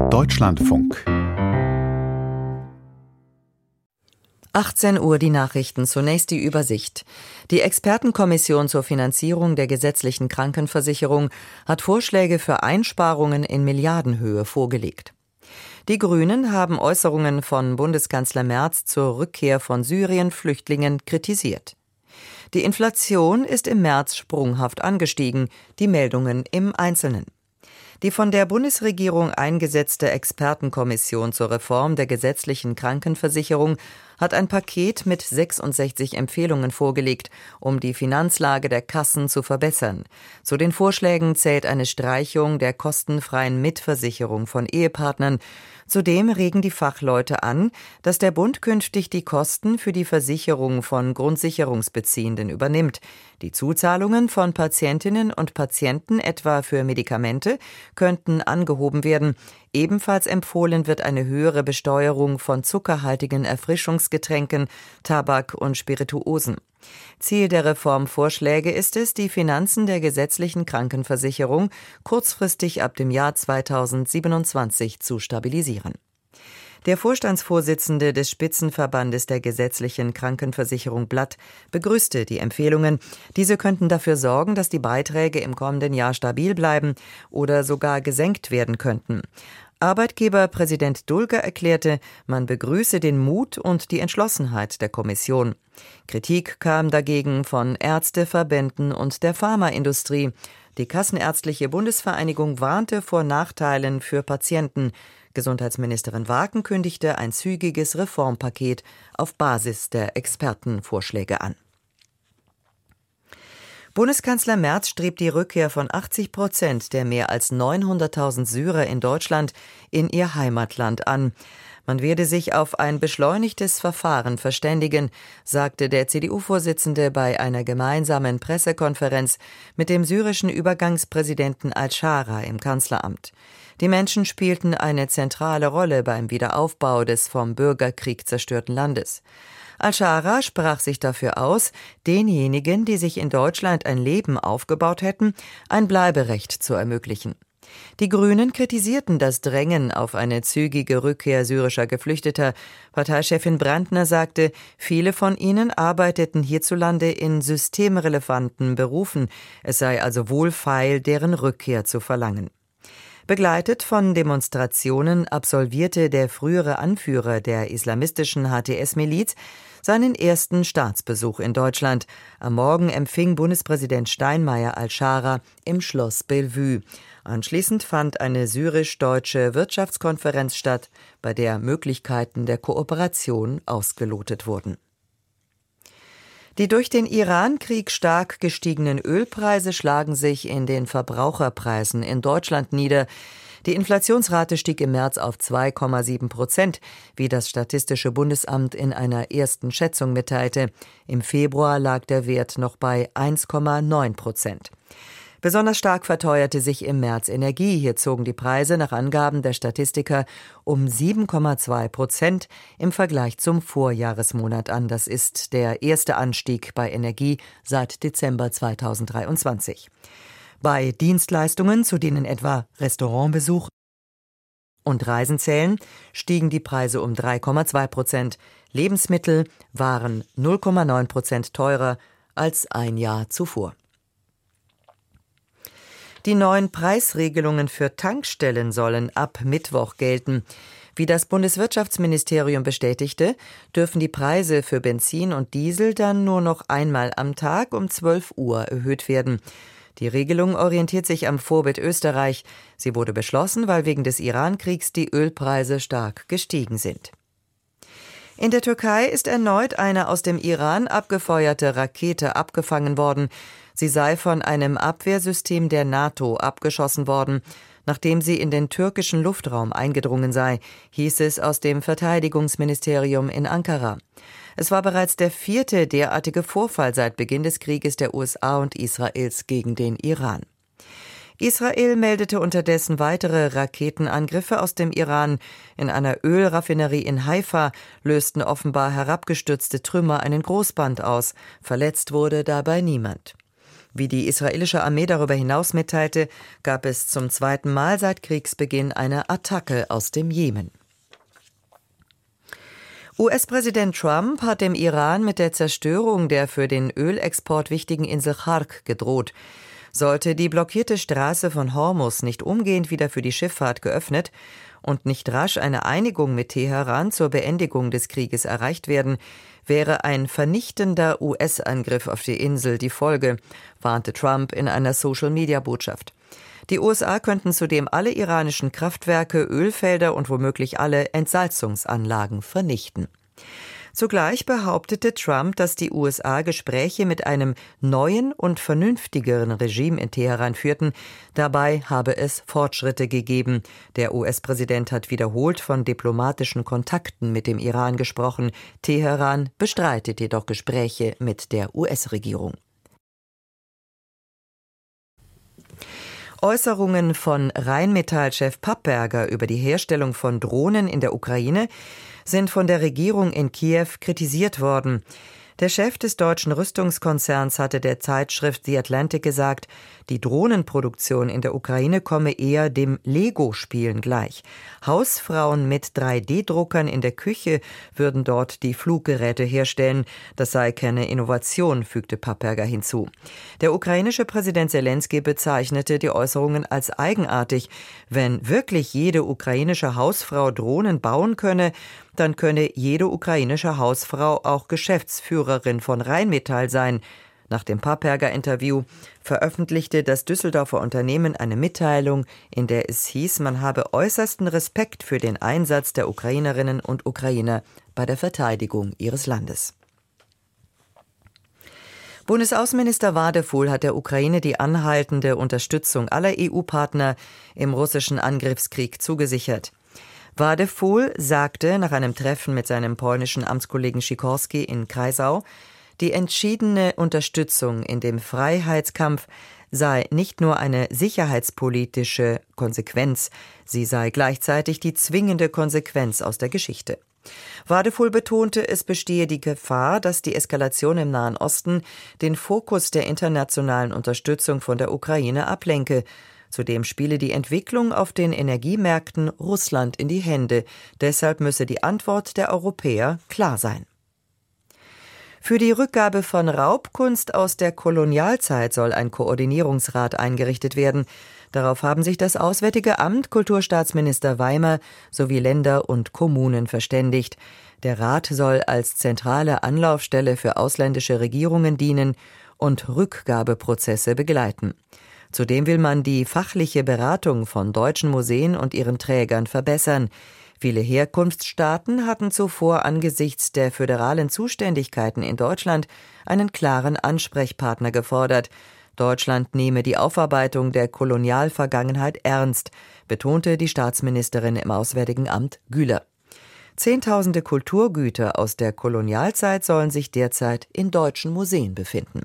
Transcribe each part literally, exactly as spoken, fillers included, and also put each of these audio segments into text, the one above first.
Deutschlandfunk. achtzehn Uhr die Nachrichten, zunächst die Übersicht. Die Expertenkommission zur Finanzierung der gesetzlichen Krankenversicherung hat Vorschläge für Einsparungen in Milliardenhöhe vorgelegt. Die Grünen haben Äußerungen von Bundeskanzler Merz zur Rückkehr von Syrien-Flüchtlingen kritisiert. Die Inflation ist im März sprunghaft angestiegen, die Meldungen im Einzelnen. Die von der Bundesregierung eingesetzte Expertenkommission zur Reform der gesetzlichen Krankenversicherung hat ein Paket mit sechsundsechzig Empfehlungen vorgelegt, um die Finanzlage der Kassen zu verbessern. Zu den Vorschlägen zählt eine Streichung der kostenfreien Mitversicherung von Ehepartnern. Zudem regen die Fachleute an, dass der Bund künftig die Kosten für die Versicherung von Grundsicherungsbeziehenden übernimmt. Die Zuzahlungen von Patientinnen und Patienten, etwa für Medikamente, könnten angehoben werden. Ebenfalls empfohlen wird eine höhere Besteuerung von zuckerhaltigen Erfrischungsgetränken, Tabak und Spirituosen. Ziel der Reformvorschläge ist es, die Finanzen der gesetzlichen Krankenversicherung kurzfristig ab dem Jahr zweitausendsiebenundzwanzig zu stabilisieren. Der Vorstandsvorsitzende des Spitzenverbandes der gesetzlichen Krankenversicherung Blatt begrüßte die Empfehlungen. Diese könnten dafür sorgen, dass die Beiträge im kommenden Jahr stabil bleiben oder sogar gesenkt werden könnten. Arbeitgeberpräsident Dulger erklärte, man begrüße den Mut und die Entschlossenheit der Kommission. Kritik kam dagegen von Ärzteverbänden und der Pharmaindustrie. Die Kassenärztliche Bundesvereinigung warnte vor Nachteilen für Patienten. Gesundheitsministerin Waken kündigte ein zügiges Reformpaket auf Basis der Expertenvorschläge an. Bundeskanzler Merz strebt die Rückkehr von achtzig Prozent der mehr als neunhunderttausend Syrer in Deutschland in ihr Heimatland an. Man werde sich auf ein beschleunigtes Verfahren verständigen, sagte der C D U-Vorsitzende bei einer gemeinsamen Pressekonferenz mit dem syrischen Übergangspräsidenten Al-Shara im Kanzleramt. Die Menschen spielten eine zentrale Rolle beim Wiederaufbau des vom Bürgerkrieg zerstörten Landes. Al-Shara sprach sich dafür aus, denjenigen, die sich in Deutschland ein Leben aufgebaut hätten, ein Bleiberecht zu ermöglichen. Die Grünen kritisierten das Drängen auf eine zügige Rückkehr syrischer Geflüchteter. Parteichefin Brandner sagte, viele von ihnen arbeiteten hierzulande in systemrelevanten Berufen. Es sei also wohlfeil, deren Rückkehr zu verlangen. Begleitet von Demonstrationen absolvierte der frühere Anführer der islamistischen H T S-Miliz seinen ersten Staatsbesuch in Deutschland. Am Morgen empfing Bundespräsident Steinmeier Al-Shara im Schloss Bellevue. Anschließend fand eine syrisch-deutsche Wirtschaftskonferenz statt, bei der Möglichkeiten der Kooperation ausgelotet wurden. Die durch den Iran-Krieg stark gestiegenen Ölpreise schlagen sich in den Verbraucherpreisen in Deutschland nieder. Die Inflationsrate stieg im März auf zwei Komma sieben Prozent, wie das Statistische Bundesamt in einer ersten Schätzung mitteilte. Im Februar lag der Wert noch bei eins Komma neun Prozent. Besonders stark verteuerte sich im März Energie. Hier zogen die Preise nach Angaben der Statistiker um sieben Komma zwei Prozent im Vergleich zum Vorjahresmonat an. Das ist der erste Anstieg bei Energie seit Dezember zweitausenddreiundzwanzig. Bei Dienstleistungen, zu denen etwa Restaurantbesuch und Reisen zählen, stiegen die Preise um drei Komma zwei Prozent. Lebensmittel waren null Komma neun Prozent teurer als ein Jahr zuvor. Die neuen Preisregelungen für Tankstellen sollen ab Mittwoch gelten. Wie das Bundeswirtschaftsministerium bestätigte, dürfen die Preise für Benzin und Diesel dann nur noch einmal am Tag um zwölf Uhr erhöht werden. Die Regelung orientiert sich am Vorbild Österreich. Sie wurde beschlossen, weil wegen des Iran-Kriegs die Ölpreise stark gestiegen sind. In der Türkei ist erneut eine aus dem Iran abgefeuerte Rakete abgefangen worden. Sie sei von einem Abwehrsystem der NATO abgeschossen worden, nachdem sie in den türkischen Luftraum eingedrungen sei, hieß es aus dem Verteidigungsministerium in Ankara. Es war bereits der vierte derartige Vorfall seit Beginn des Krieges der U S A und Israels gegen den Iran. Israel meldete unterdessen weitere Raketenangriffe aus dem Iran. In einer Ölraffinerie in Haifa lösten offenbar herabgestürzte Trümmer einen Großbrand aus. Verletzt wurde dabei niemand. Wie die israelische Armee darüber hinaus mitteilte, gab es zum zweiten Mal seit Kriegsbeginn eine Attacke aus dem Jemen. U S-Präsident Trump hat dem Iran mit der Zerstörung der für den Ölexport wichtigen Insel Chark gedroht. Sollte die blockierte Straße von Hormuz nicht umgehend wieder für die Schifffahrt geöffnet und nicht rasch eine Einigung mit Teheran zur Beendigung des Krieges erreicht werden, wäre ein vernichtender U S-Angriff auf die Insel die Folge, warnte Trump in einer Social-Media-Botschaft. Die U S A könnten zudem alle iranischen Kraftwerke, Ölfelder und womöglich alle Entsalzungsanlagen vernichten. Zugleich behauptete Trump, dass die U S A Gespräche mit einem neuen und vernünftigeren Regime in Teheran führten. Dabei habe es Fortschritte gegeben. Der U S-Präsident hat wiederholt von diplomatischen Kontakten mit dem Iran gesprochen. Teheran bestreitet jedoch Gespräche mit der U S-Regierung. Äußerungen von Rheinmetall-Chef Papperger über die Herstellung von Drohnen in der Ukraine sind von der Regierung in Kiew kritisiert worden. Der Chef des deutschen Rüstungskonzerns hatte der Zeitschrift The Atlantic gesagt, die Drohnenproduktion in der Ukraine komme eher dem Lego-Spielen gleich. Hausfrauen mit drei D Druckern in der Küche würden dort die Fluggeräte herstellen. Das sei keine Innovation, fügte Papperger hinzu. Der ukrainische Präsident Selenskyj bezeichnete die Äußerungen als eigenartig. Wenn wirklich jede ukrainische Hausfrau Drohnen bauen könne, dann könne jede ukrainische Hausfrau auch Geschäftsführerin von Rheinmetall sein. Nach dem Papperger-Interview veröffentlichte das Düsseldorfer Unternehmen eine Mitteilung, in der es hieß, man habe äußersten Respekt für den Einsatz der Ukrainerinnen und Ukrainer bei der Verteidigung ihres Landes. Bundesaußenminister Wadefuhl hat der Ukraine die anhaltende Unterstützung aller E U-Partner im russischen Angriffskrieg zugesichert. Wadefuhl sagte nach einem Treffen mit seinem polnischen Amtskollegen Sikorski in Kreisau, die entschiedene Unterstützung in dem Freiheitskampf sei nicht nur eine sicherheitspolitische Konsequenz, sie sei gleichzeitig die zwingende Konsequenz aus der Geschichte. Wadefuhl betonte, es bestehe die Gefahr, dass die Eskalation im Nahen Osten den Fokus der internationalen Unterstützung von der Ukraine ablenke. Zudem spiele die Entwicklung auf den Energiemärkten Russland in die Hände. Deshalb müsse die Antwort der Europäer klar sein. Für die Rückgabe von Raubkunst aus der Kolonialzeit soll ein Koordinierungsrat eingerichtet werden. Darauf haben sich das Auswärtige Amt, Kulturstaatsminister Weimer sowie Länder und Kommunen verständigt. Der Rat soll als zentrale Anlaufstelle für ausländische Regierungen dienen und Rückgabeprozesse begleiten. Zudem will man die fachliche Beratung von deutschen Museen und ihren Trägern verbessern. Viele Herkunftsstaaten hatten zuvor angesichts der föderalen Zuständigkeiten in Deutschland einen klaren Ansprechpartner gefordert. Deutschland nehme die Aufarbeitung der Kolonialvergangenheit ernst, betonte die Staatsministerin im Auswärtigen Amt Güler. Zehntausende Kulturgüter aus der Kolonialzeit sollen sich derzeit in deutschen Museen befinden.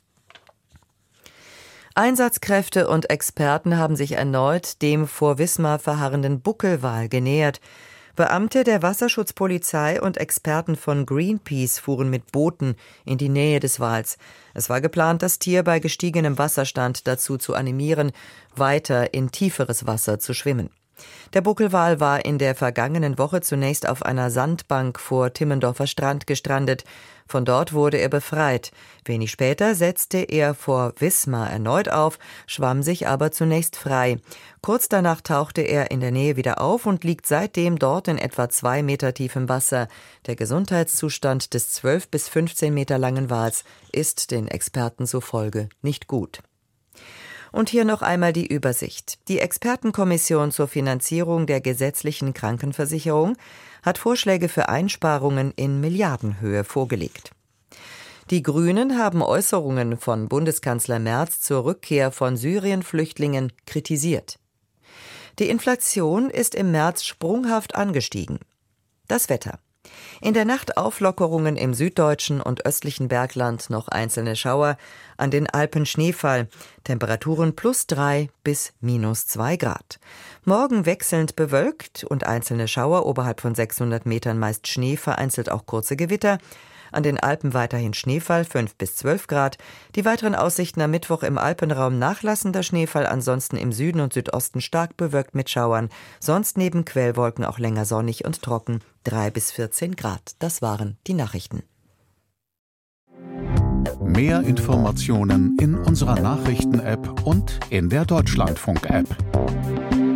Einsatzkräfte und Experten haben sich erneut dem vor Wismar verharrenden Buckelwal genähert. Beamte der Wasserschutzpolizei und Experten von Greenpeace fuhren mit Booten in die Nähe des Wals. Es war geplant, das Tier bei gestiegenem Wasserstand dazu zu animieren, weiter in tieferes Wasser zu schwimmen. Der Buckelwal war in der vergangenen Woche zunächst auf einer Sandbank vor Timmendorfer Strand gestrandet. Von dort wurde er befreit. Wenig später setzte er vor Wismar erneut auf, schwamm sich aber zunächst frei. Kurz danach tauchte er in der Nähe wieder auf und liegt seitdem dort in etwa zwei Meter tiefem Wasser. Der Gesundheitszustand des zwölf bis fünfzehn Meter langen Wals ist den Experten zufolge nicht gut. Und hier noch einmal die Übersicht. Die Expertenkommission zur Finanzierung der gesetzlichen Krankenversicherung hat Vorschläge für Einsparungen in Milliardenhöhe vorgelegt. Die Grünen haben Äußerungen von Bundeskanzler Merz zur Rückkehr von Syrien-Flüchtlingen kritisiert. Die Inflation ist im März sprunghaft angestiegen. Das Wetter. In der Nacht Auflockerungen im süddeutschen und östlichen Bergland, noch einzelne Schauer, an den Alpen Schneefall, Temperaturen plus drei bis minus zwei Grad. Morgen wechselnd bewölkt und einzelne Schauer oberhalb von sechshundert Metern, meist Schnee, vereinzelt auch kurze Gewitter. An den Alpen weiterhin Schneefall, fünf bis zwölf Grad. Die weiteren Aussichten am Mittwoch: im Alpenraum nachlassender Schneefall, ansonsten im Süden und Südosten stark bewölkt mit Schauern. Sonst neben Quellwolken auch länger sonnig und trocken, drei bis vierzehn Grad. Das waren die Nachrichten. Mehr Informationen in unserer Nachrichten-App und in der Deutschlandfunk-App.